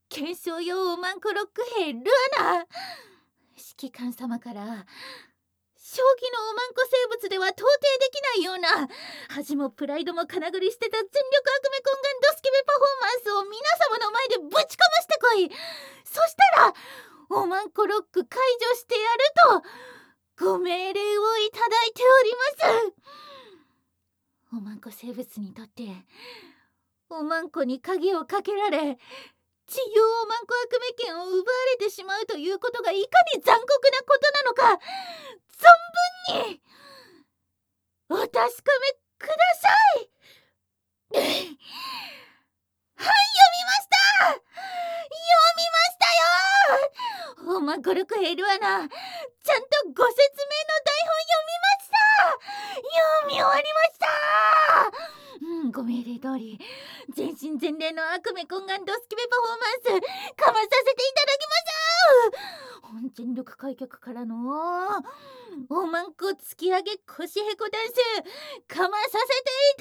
検証用おまんこロック兵ルアナ、指揮官様から将棋のおまんこ生物では到底できないような恥もプライドもかなぐり捨てた全力悪夢懇願ドスケベパフォーマンスを皆様の前でぶちかましてこい。そしたらおまんこロック解除してやるとご命令をいただいております。おまんこ生物にとっておまんこに鍵をかけられ自由おまんこ悪夢権を奪われてしまうということがいかに残酷なことなのか存分にお確かめください。はい、読みました読みましたよ。おまんこロックヘルアナ、ちゃんとご説明の台本読みました。読み終わりました。ご命令通り全身全霊の悪夢懇願ドスケベパフォーマンスかまさせていただきます。本全力開脚からのおまんこ突き上げ腰へこダンスかまさせていただき